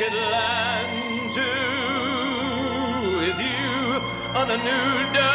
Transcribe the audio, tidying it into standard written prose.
could land to with you on a new day.